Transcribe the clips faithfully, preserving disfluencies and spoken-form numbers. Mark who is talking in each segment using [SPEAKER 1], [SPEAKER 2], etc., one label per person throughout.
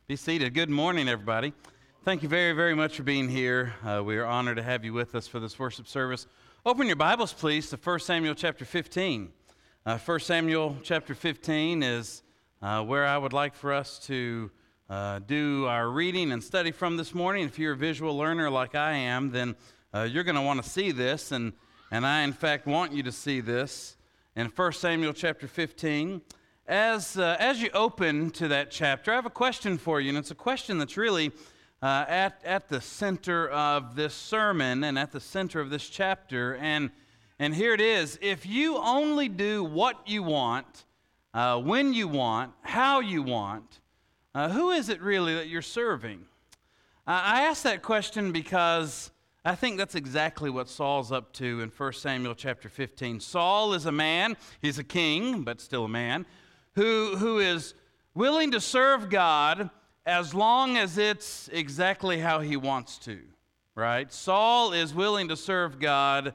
[SPEAKER 1] Be seated. Good morning, everybody. Thank you very, very much for being here. Uh, we are honored to have you with us for this worship service. Open your Bibles, please, to First Samuel chapter fifteen. Uh, First Samuel chapter fifteen is uh, where I would like for us to uh, do our reading and study from this morning. If you're a visual learner like I am, then uh, you're going to want to see this, and, and I, in fact, want you to see this in First Samuel chapter fifteen. As, uh, as you open to that chapter, I have a question for you, and it's a question that's really uh, at, at the center of this sermon and at the center of this chapter, and, and here it is. If you only do what you want, uh, when you want, how you want, uh, who is it really that you're serving? Uh, I ask that question because I think that's exactly what Saul's up to in First Samuel chapter fifteen. Saul is a man, he's a king, but still a man, Who, who is willing to serve God as long as it's exactly how he wants to, right? Saul is willing to serve God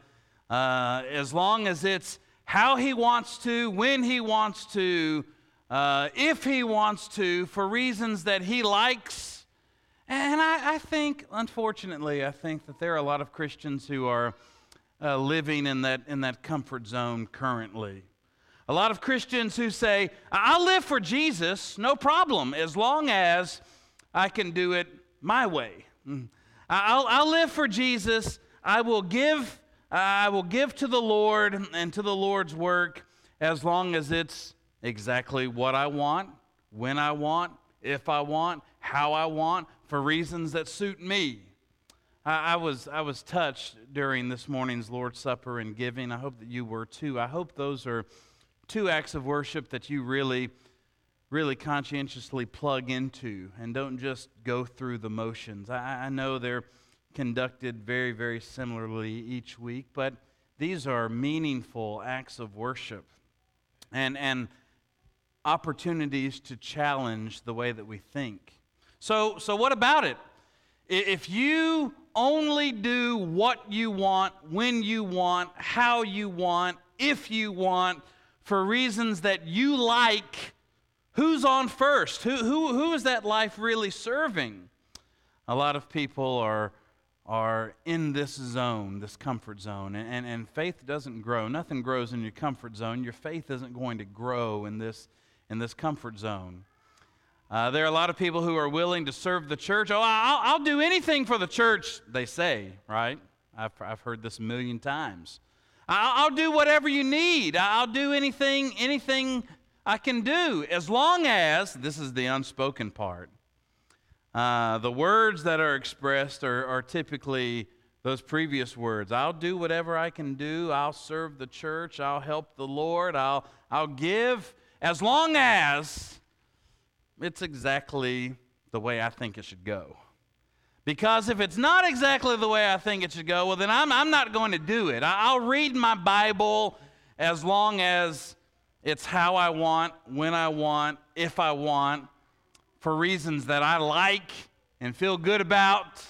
[SPEAKER 1] uh, as long as it's how he wants to, when he wants to, uh, if he wants to, for reasons that he likes. And I, I think, unfortunately, I think that there are a lot of Christians who are uh, living in that, in that comfort zone currently. A lot of Christians who say, I'll live for Jesus, no problem, as long as I can do it my way. I'll, I'll live for Jesus. I will give, I will give to the Lord and to the Lord's work as long as it's exactly what I want, when I want, if I want, how I want, for reasons that suit me. I, I was, I was touched during this morning's Lord's Supper and giving. I hope that you were too. I hope those are two acts of worship that you really, really conscientiously plug into and don't just go through the motions. I, I know they're conducted very, very similarly each week, but these are meaningful acts of worship and, and opportunities to challenge the way that we think. So, so what about it? If you only do what you want, when you want, how you want, if you want, for reasons that you like, who's on first? Who, who, who is that life really serving? A lot of people are, are in this zone, this comfort zone, and, and, and faith doesn't grow. Nothing grows in your comfort zone. Your faith isn't going to grow in this, in this comfort zone. Uh, there are a lot of people who are willing to serve the church. Oh, I'll, I'll do anything for the church, they say, right? I've, I've heard this a million times. I'll do whatever you need. I'll do anything, anything I can do, as long as, this is the unspoken part, uh, the words that are expressed are, are typically those previous words. I'll do whatever I can do. I'll serve the church. I'll help the Lord. I'll, I'll give, as long as it's exactly the way I think it should go. Because if it's not exactly the way I think it should go, well, then I'm, I'm not going to do it. I'll read my Bible as long as it's how I want, when I want, if I want, for reasons that I like and feel good about.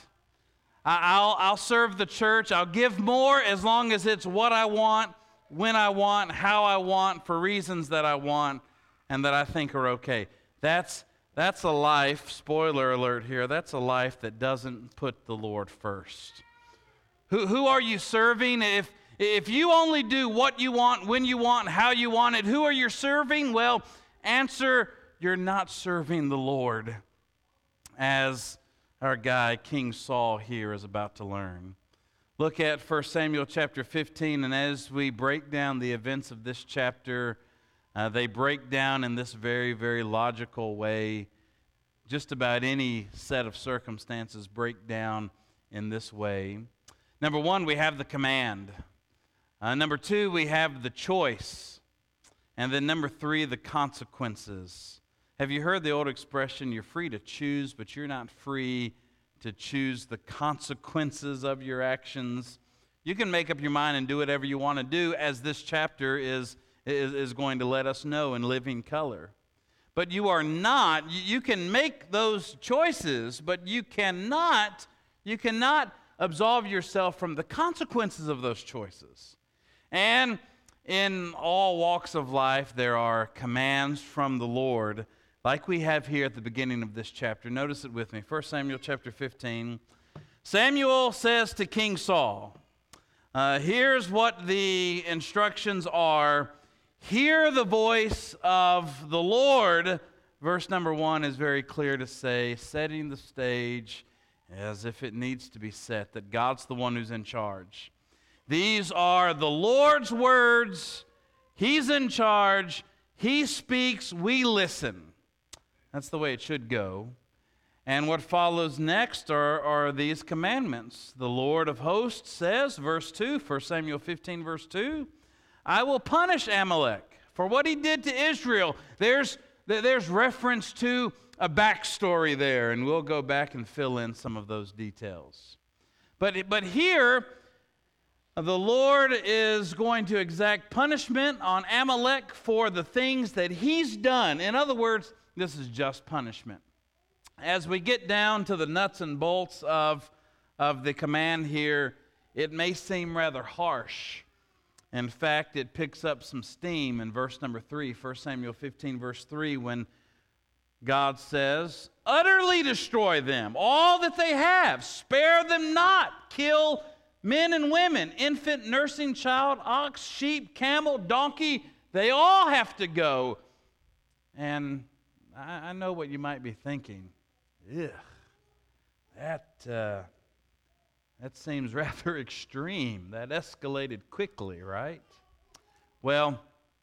[SPEAKER 1] I'll, I'll serve the church. I'll give more as long as it's what I want, when I want, how I want, for reasons that I want and that I think are okay. That's That's a life, spoiler alert here, that's a life that doesn't put the Lord first. Who, who are you serving? If, if you only do what you want, when you want, how you want it, who are you serving? Well, answer, you're not serving the Lord, as our guy, King Saul here, is about to learn. Look at First Samuel chapter fifteen, and as we break down the events of this chapter, Uh, they break down in this very, very logical way. Just about any set of circumstances break down in this way. Number one, we have the command. Uh, number two, we have the choice. And then number three, the consequences. Have you heard the old expression, you're free to choose, but you're not free to choose the consequences of your actions? You can make up your mind and do whatever you want to do, as this chapter is Is, is going to let us know in living color. But you are not, you can make those choices, but you cannot, you cannot absolve yourself from the consequences of those choices. And in all walks of life, there are commands from the Lord like we have here at the beginning of this chapter. Notice it with me. First Samuel chapter fifteen. Samuel says to King Saul, uh, here's what the instructions are. Hear the voice of the Lord. Verse number one is very clear to say, setting the stage as if it needs to be set, that God's the one who's in charge. These are the Lord's words. He's in charge. He speaks. We listen. That's the way it should go. And what follows next are, are these commandments. The Lord of hosts says, verse two, First Samuel fifteen, verse two, I will punish Amalek for what he did to Israel. There's, there's reference to a backstory there, and we'll go back and fill in some of those details. But, but here, the Lord is going to exact punishment on Amalek for the things that he's done. In other words, this is just punishment. As we get down to the nuts and bolts of, of the command here, it may seem rather harsh. In fact, it picks up some steam in verse number three, First Samuel fifteen, verse three, when God says, utterly destroy them, all that they have, spare them not, kill men and women, infant, nursing child, ox, sheep, camel, donkey, they all have to go. And I, I know what you might be thinking. Ugh, that, uh, that seems rather extreme. That escalated quickly, right? Well,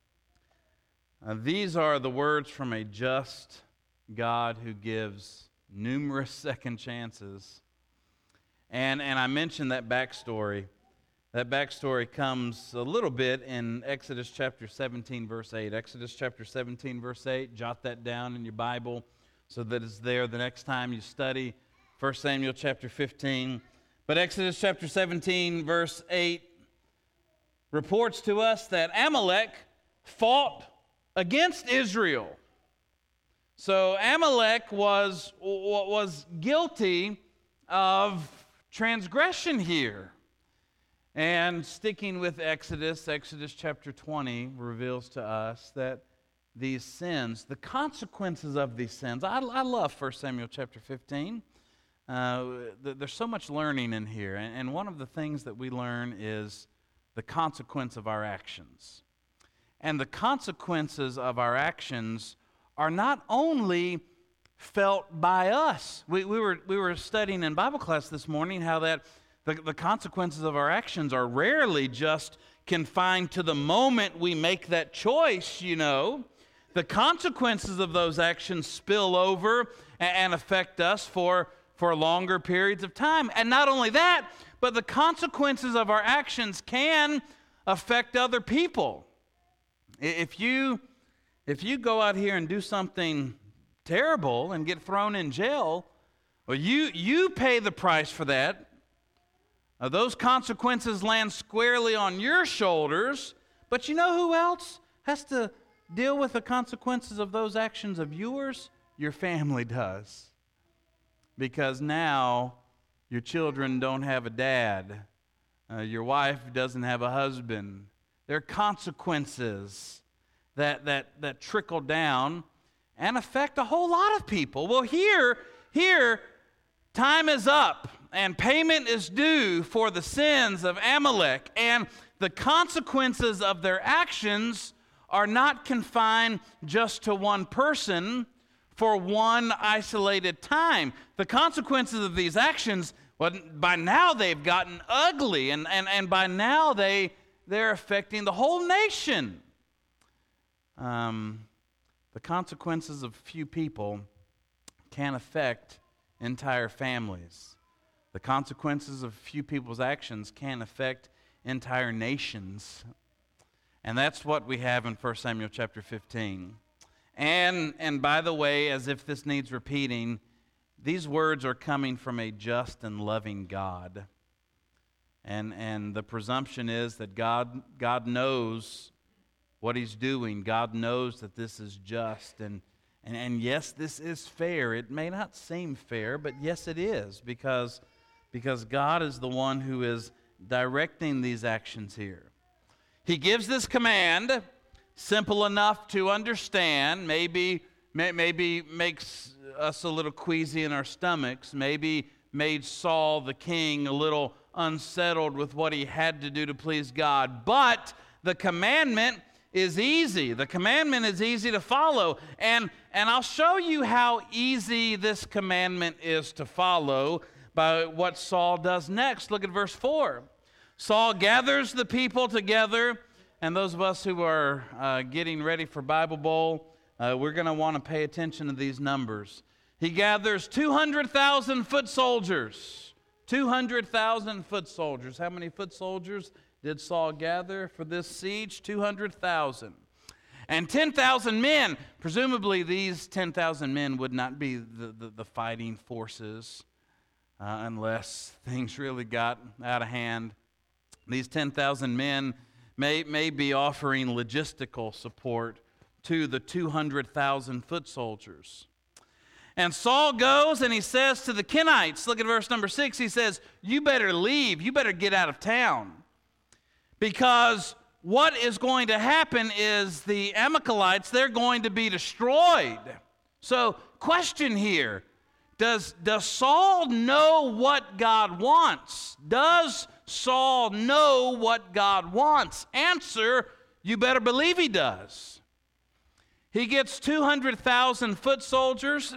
[SPEAKER 1] uh, these are the words from a just God who gives numerous second chances. And, and I mentioned that backstory. That backstory comes a little bit in Exodus chapter seventeen, verse eight. Exodus chapter seventeen, verse eight. Jot that down in your Bible so that it's there the next time you study First Samuel chapter fifteen. But Exodus chapter seventeen, verse eight reports to us that Amalek fought against Israel. So Amalek was, was guilty of transgression here. And sticking with Exodus, Exodus chapter twenty reveals to us that these sins, the consequences of these sins, I, I love First Samuel chapter fifteen. Uh, there's so much learning in here. And, and one of the things that we learn is the consequence of our actions. And the consequences of our actions are not only felt by us. We, we, were, we were studying in Bible class this morning how that the, the consequences of our actions are rarely just confined to the moment we make that choice, you know. The consequences of those actions spill over and, and affect us for, for longer periods of time. And not only that, but the consequences of our actions can affect other people. If you, if you go out here and do something terrible and get thrown in jail, well, you, you pay the price for that. Uh, those consequences land squarely on your shoulders, but you know who else has to deal with the consequences of those actions of yours? Your family does. Because now your children don't have a dad. Uh, your wife doesn't have a husband. There are consequences that, that, that trickle down and affect a whole lot of people. Well, here, here, time is up and payment is due for the sins of Amalek, and the consequences of their actions are not confined just to one person for one isolated time. The consequences of these actions, well, by now they've gotten ugly, and, and, and by now they, they're affecting the whole nation. Um, the consequences of few people can affect entire families. The consequences of few people's actions can affect entire nations. And that's what we have in First Samuel chapter fifteen. And, and by the way, as if this needs repeating, these words are coming from a just and loving God. And, and the presumption is that God, God knows what He's doing. God knows that this is just. And, and, and yes, this is fair. It may not seem fair, but yes, it is, because Because God is the one who is directing these actions here. He gives this command, simple enough to understand, maybe may, maybe makes us a little queasy in our stomachs, maybe made Saul the king a little unsettled with what he had to do to please God. But the commandment is easy. The commandment is easy to follow. And, and I'll show you how easy this commandment is to follow by what Saul does next. Look at verse four. Saul gathers the people together, and those of us who are uh, getting ready for Bible Bowl, uh, we're going to want to pay attention to these numbers. He gathers two hundred thousand foot soldiers. two hundred thousand foot soldiers. How many foot soldiers did Saul gather for this siege? two hundred thousand. And ten thousand men. Presumably these ten thousand men would not be the, the, the fighting forces uh, unless things really got out of hand. These ten thousand men may, may be offering logistical support to the two hundred thousand foot soldiers. And Saul goes and he says to the Kenites, look at verse number six, he says, you better leave, you better get out of town. Because what is going to happen is the Amalekites, they're going to be destroyed. So, question here, does, does Saul know what God wants? Does Saul know what God wants? Answer, you better believe he does. He gets two hundred thousand foot soldiers,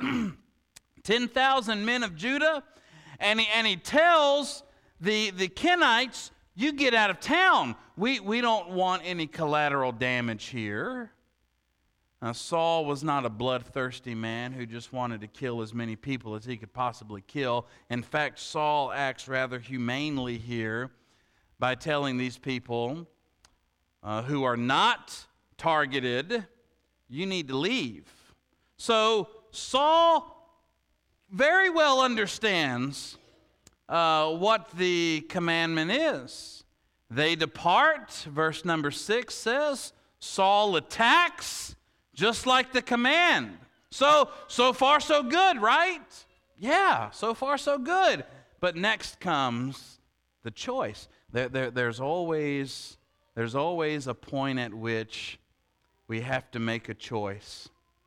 [SPEAKER 1] ten thousand men of Judah, and he, and he tells the, the Kenites, you get out of town. We, we don't want any collateral damage here. Now, Saul was not a bloodthirsty man who just wanted to kill as many people as he could possibly kill. In fact, Saul acts rather humanely here by telling these people uh, who are not targeted, you need to leave. So Saul very well understands uh, what the commandment is. They depart, verse number six says, Saul attacks just like the command. So, so far so good, right? Yeah, so far so good. But next comes the choice. There, there, there's always, there's always a point at which we have to make a choice.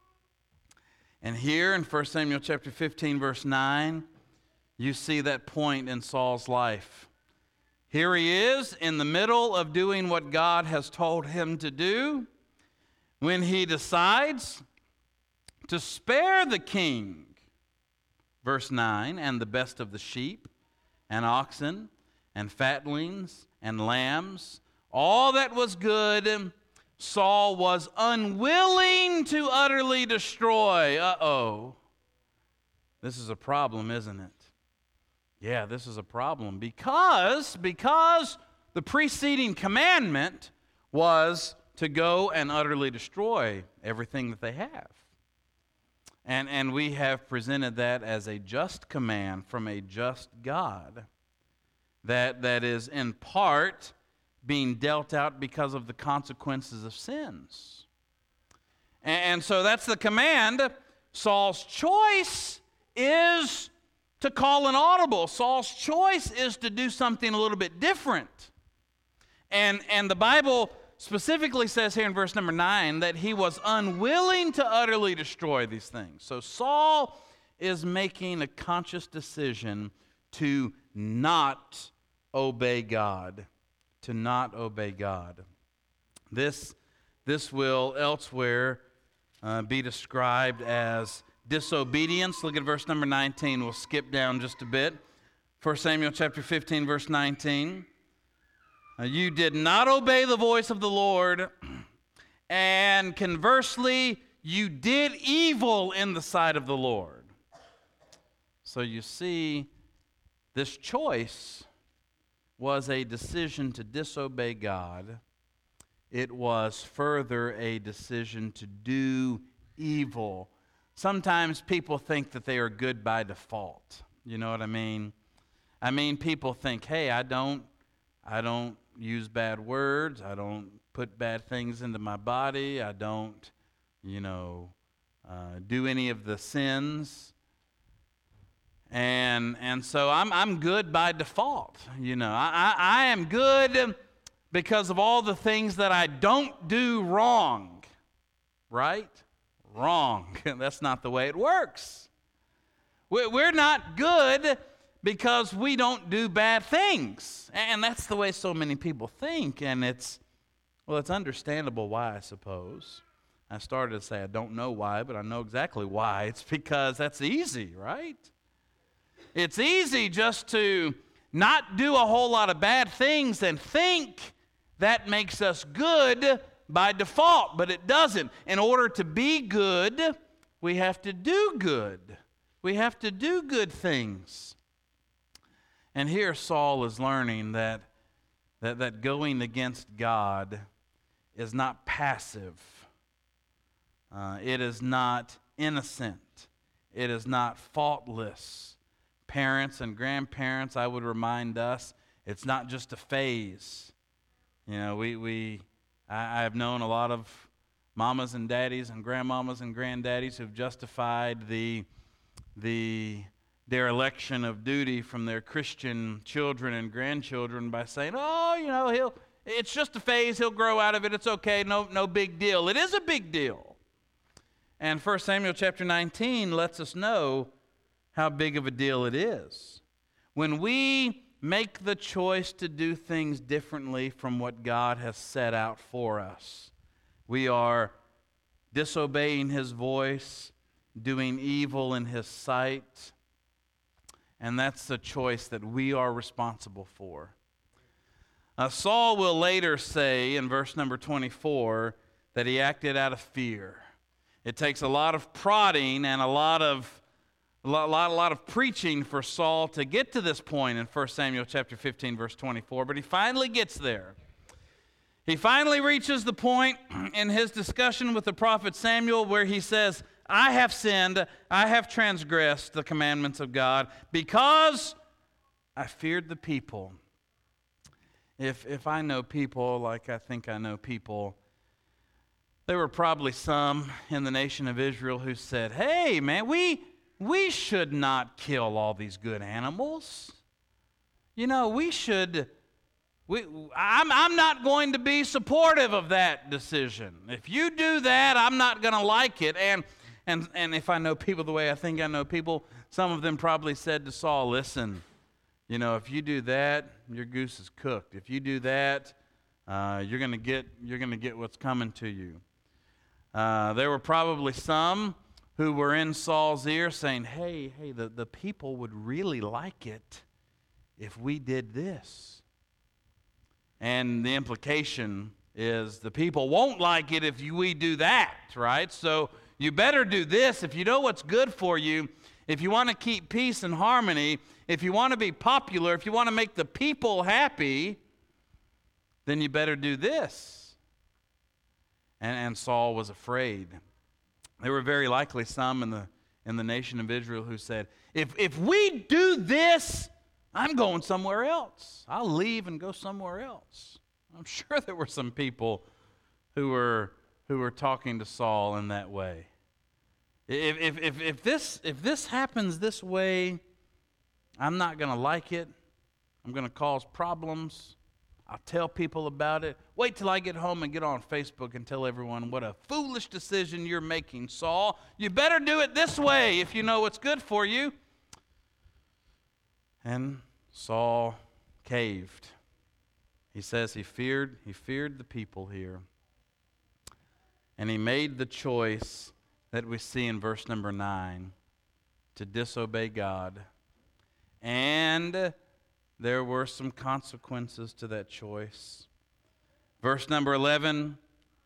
[SPEAKER 1] And here in First Samuel chapter fifteen, verse nine, you see that point in Saul's life. Here he is in the middle of doing what God has told him to do when he decides to spare the king. Verse nine, and the best of the sheep and oxen and fatlings and lambs, all that was good, Saul was unwilling to utterly destroy. Uh-oh. This is a problem, isn't it? Yeah, this is a problem because, because the preceding commandment was to go and utterly destroy everything that they have. And, and we have presented that as a just command from a just God that, that is in part being dealt out because of the consequences of sins. And, and so that's the command. Saul's choice is to call an audible. Saul's choice is to do something a little bit different. And, and the Bible specifically says here in verse number nine that he was unwilling to utterly destroy these things. So Saul is making a conscious decision to not obey God. To not obey God. This, this will elsewhere uh, be described as disobedience. Look at verse number nineteen. We'll skip down just a bit. First Samuel chapter fifteen, verse nineteen. Uh, you did not obey the voice of the Lord, and conversely, you did evil in the sight of the Lord. So you see, this choice was a decision to disobey God. It was further a decision to do evil. Sometimes people think that they are good by default. You know what I mean? I mean, people think, hey, I don't, I don't use bad words. I don't put bad things into my body. I don't, you know, uh, do any of the sins. And and so I'm I'm good by default. You know, I, I, I am good because of all the things that I don't do wrong. Right? Wrong. That's not the way it works. We're not good because we don't do bad things. And that's the way so many people think. And it's, well, it's understandable why, I suppose. I started to say I don't know why, but I know exactly why. It's because that's easy, right? It's easy just to not do a whole lot of bad things and think that makes us good by default, but it doesn't. In order to be good, we have to do good. We have to do good things. And here Saul is learning that, that, that going against God is not passive. Uh, it is not innocent. It is not faultless. Parents and grandparents, I would remind us, it's not just a phase. You know, we, we I, I've known a lot of mamas and daddies and grandmamas and granddaddies who've justified the, the dereliction of duty from their Christian children and grandchildren by saying, oh, you know, he'll, it's just a phase, he'll grow out of it, it's okay, no, no big deal. It is a big deal. And First Samuel chapter nineteen lets us know how big of a deal it is. When we make the choice to do things differently from what God has set out for us, we are disobeying His voice, doing evil in His sight, and that's the choice that we are responsible for. Uh, Saul will later say in verse number twenty-four that he acted out of fear. It takes a lot of prodding and a lot of a lot, a lot, a lot of preaching for Saul to get to this point in First Samuel chapter fifteen, verse twenty-four, but he finally gets there. He finally reaches the point in his discussion with the prophet Samuel where he says, I have sinned, I have transgressed the commandments of God because I feared the people. If, if I know people like I think I know people, there were probably some in the nation of Israel who said, hey, man, we, we should not kill all these good animals. You know, we should, we, I'm, I'm not going to be supportive of that decision. If you do that, I'm not going to like it. And, and, and if I know people the way I think I know people, some of them probably said to Saul, listen, you know, if you do that, your goose is cooked. If you do that, uh, you're going to get, you're going to get what's coming to you. Uh, there were probably some who were in Saul's ear saying, hey, hey, the, the people would really like it if we did this. And the implication is the people won't like it if you, we do that, right? So you better do this if you know what's good for you, if you want to keep peace and harmony, if you want to be popular, if you want to make the people happy, then you better do this. And, and Saul was afraid. There were very likely some in the, in the nation of Israel who said, if, if we do this, I'm going somewhere else. I'll leave and go somewhere else. I'm sure there were some people who were, who were talking to Saul in that way. If, if, if, if, this, if this happens this way, I'm not going to like it. I'm going to cause problems. I'll tell people about it. Wait till I get home and get on Facebook and tell everyone what a foolish decision you're making, Saul. You better do it this way if you know what's good for you. And Saul caved. He says he feared, he feared the people here. And he made the choice that we see in verse number nine to disobey God. And there were some consequences to that choice. Verse number eleven,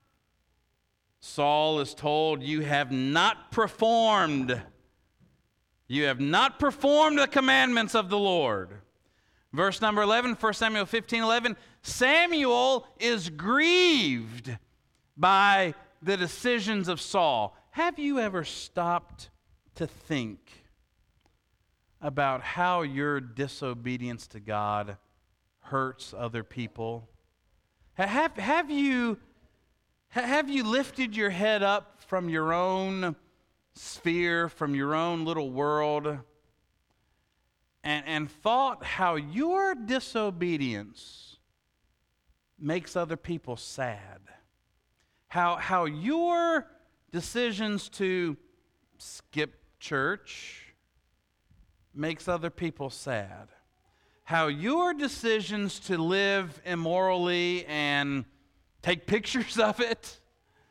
[SPEAKER 1] Saul is told, you have not performed, you have not performed the commandments of the Lord. Verse number eleven, First Samuel fifteen eleven, Samuel is grieved by the decisions of Saul. Have you ever stopped to think about how your disobedience to God hurts other people? Have, have, you, have you lifted your head up from your own sphere, from your own little world, and, and thought how your disobedience makes other people sad? How, how your decisions to skip church makes other people sad. How your decisions to live immorally and take pictures of it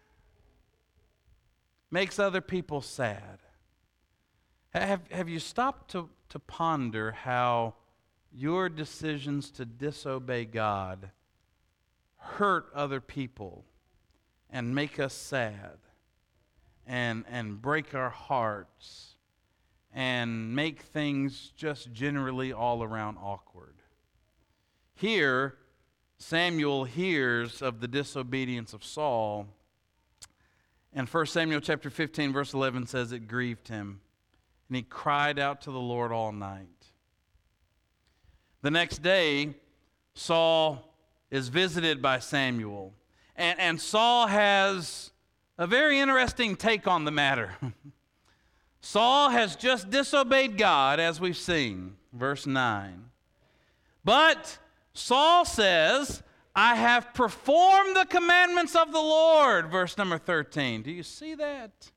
[SPEAKER 1] makes other people sad. Have, have you stopped to, to ponder how your decisions to disobey God hurt other people and make us sad and, and break our hearts and make things just generally all around awkward? Here, Samuel hears of the disobedience of Saul, and First Samuel chapter fifteen, verse eleven says it grieved him, and he cried out to the Lord all night. The next day, Saul is visited by Samuel, and, and Saul has a very interesting take on the matter. Saul has just disobeyed God, as we've seen, verse nine. But Saul says, I have performed the commandments of the Lord, verse number thirteen. Do you see that?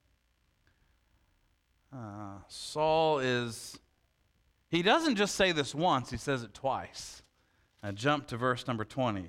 [SPEAKER 1] Uh, Saul is, he doesn't just say this once, he says it twice. Now jump to verse number twenty.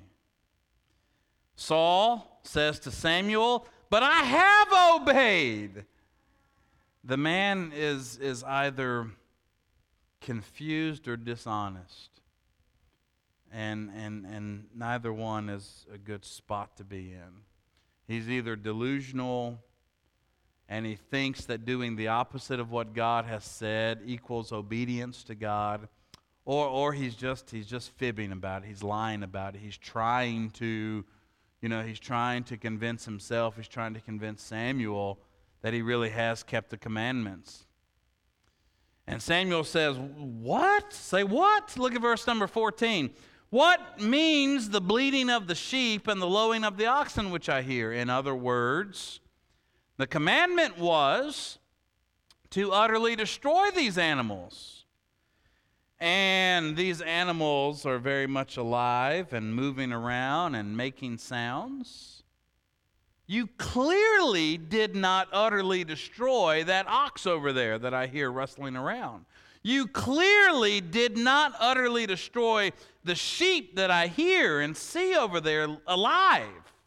[SPEAKER 1] Saul says to Samuel, but I have obeyed. The man is, is either confused or dishonest. And, and, and neither one is a good spot to be in. He's either delusional and he thinks that doing the opposite of what God has said equals obedience to God, or, or he's just he's just fibbing about it. He's lying about it. He's trying to, you know, he's trying to convince himself, he's trying to convince Samuel that he really has kept the commandments. And Samuel says, what? Say what? Look at verse number fourteen. What means the bleating of the sheep and the lowing of the oxen which I hear? In other words, the commandment was to utterly destroy these animals. And these animals are very much alive and moving around and making sounds. You clearly did not utterly destroy that ox over there that I hear rustling around. You clearly did not utterly destroy the sheep that I hear and see over there alive.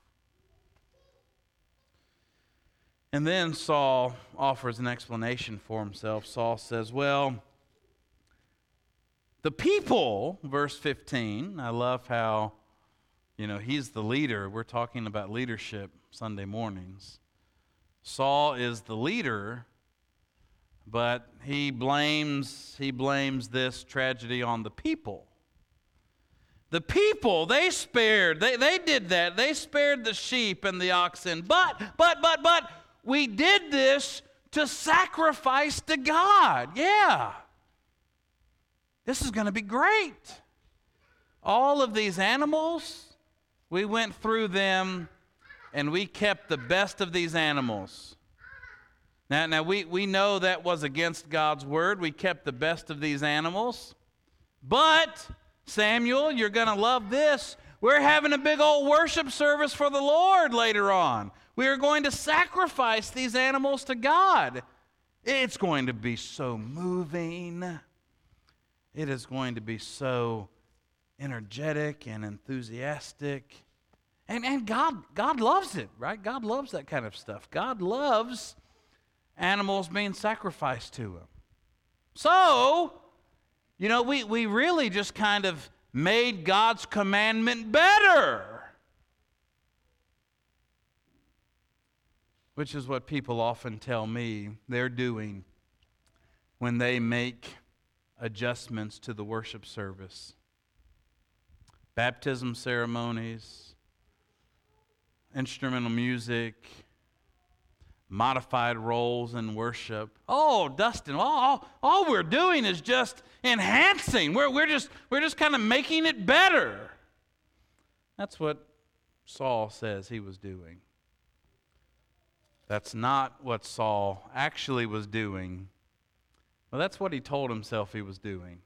[SPEAKER 1] And then Saul offers an explanation for himself. Saul says, well, the people, verse fifteen, I love how, you know, he's the leader. We're talking about leadership Sunday mornings. Saul is the leader, but he blames he blames this tragedy on the people. The people, they spared, they, they did that. They spared the sheep and the oxen. But, but, but, but, we did this to sacrifice to God. Yeah. This is going to be great. All of these animals, we went through them and we kept the best of these animals. Now, now we, we know that was against God's word. We kept the best of these animals. But, Samuel, you're going to love this. We're having a big old worship service for the Lord later on. We are going to sacrifice these animals to God. It's going to be so moving. It is going to be so energetic and enthusiastic. And, and God, God loves it, right? God loves that kind of stuff. God loves animals being sacrificed to him. So, you know, we, we really just kind of made God's commandment better. Which is what people often tell me they're doing when they make adjustments to the worship service. Baptism ceremonies, instrumental music, modified roles in worship. Oh, Dustin, all, all, all we're doing is just enhancing. We're, we're just, we're just kind of making it better. That's what Saul says he was doing. That's not what Saul actually was doing. Well, that's what he told himself he was doing.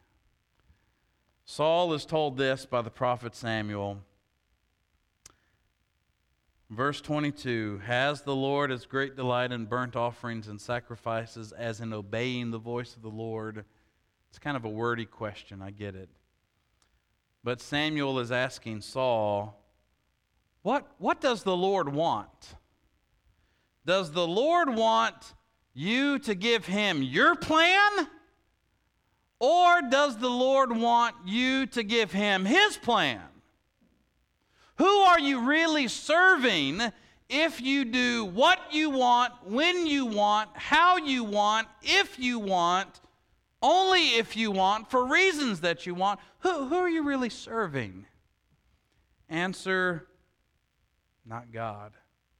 [SPEAKER 1] Saul is told this by the prophet Samuel. Verse twenty-two, has the Lord as great delight in burnt offerings and sacrifices as in obeying the voice of the Lord? It's kind of a wordy question, I get it. But Samuel is asking Saul, what, what does the Lord want? Does the Lord want you to give him your plan? Or does the Lord want you to give him his plan? Who are you really serving if you do what you want, when you want, how you want, if you want, only if you want, for reasons that you want? Who, who are you really serving? Answer, not God.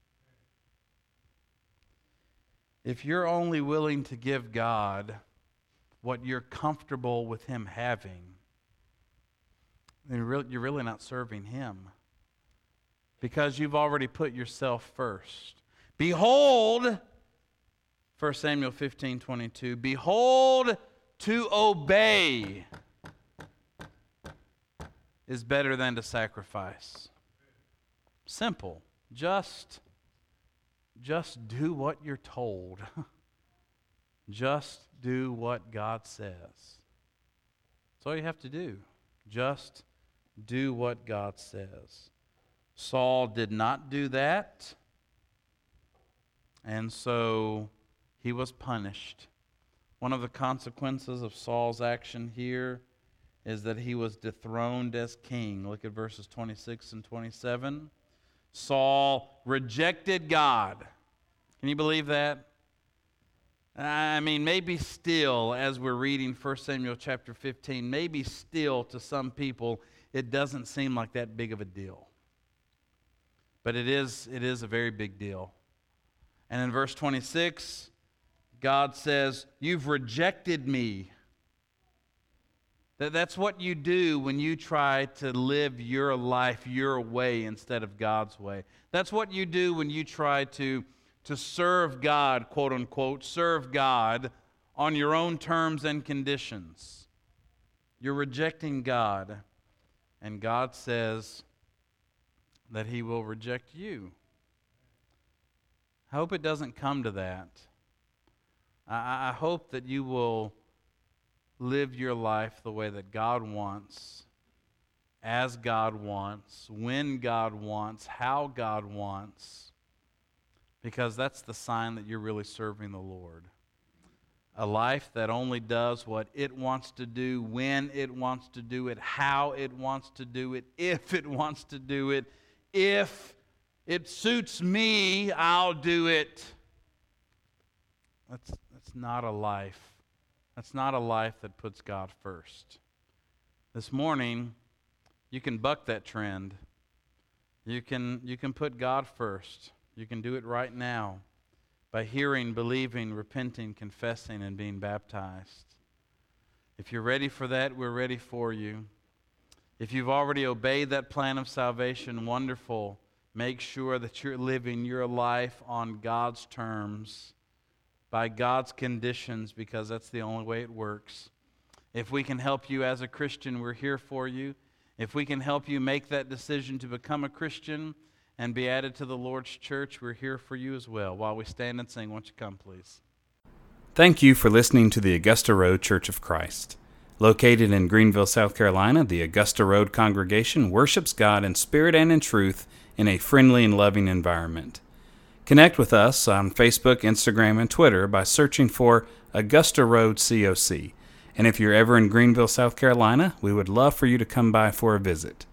[SPEAKER 1] If you're only willing to give God what you're comfortable with him having, then you're really not serving him. Because you've already put yourself first. Behold, First Samuel fifteen twenty-two, behold, to obey is better than to sacrifice. Simple. Just, just do what you're told. Just do what God says. That's all you have to do. Just do what God says. Saul did not do that, and so he was punished. One of the consequences of Saul's action here is that he was dethroned as king. Look at verses twenty-six and twenty-seven. Saul rejected God. Can you believe that? I mean, maybe still, as we're reading First Samuel chapter fifteen, maybe still to some people it doesn't seem like that big of a deal. But it is, it is a very big deal. And in verse twenty-six, God says, you've rejected me. That, that's what you do when you try to live your life your way instead of God's way. That's what you do when you try to, to serve God, quote unquote, serve God on your own terms and conditions. You're rejecting God. And God says that he will reject you. I hope it doesn't come to that. I, I hope that you will live your life the way that God wants, as God wants, when God wants, how God wants, because that's the sign that you're really serving the Lord. A life that only does what it wants to do, when it wants to do it, how it wants to do it, if it wants to do it. If it suits me, I'll do it. That's, that's not a life. That's not a life that puts God first. This morning, you can buck that trend. You can, you can put God first. You can do it right now by hearing, believing, repenting, confessing, and being baptized. If you're ready for that, we're ready for you. If you've already obeyed that plan of salvation, wonderful. Make sure that you're living your life on God's terms, by God's conditions, because that's the only way it works. If we can help you as a Christian, we're here for you. If we can help you make that decision to become a Christian and be added to the Lord's church, we're here for you as well. While we stand and sing, won't you come, please?
[SPEAKER 2] Thank you for listening to the Augusta Road Church of Christ. Located in Greenville, South Carolina, the Augusta Road congregation worships God in spirit and in truth in a friendly and loving environment. Connect with us on Facebook, Instagram, and Twitter by searching for Augusta Road C O C. And if you're ever in Greenville, South Carolina, we would love for you to come by for a visit.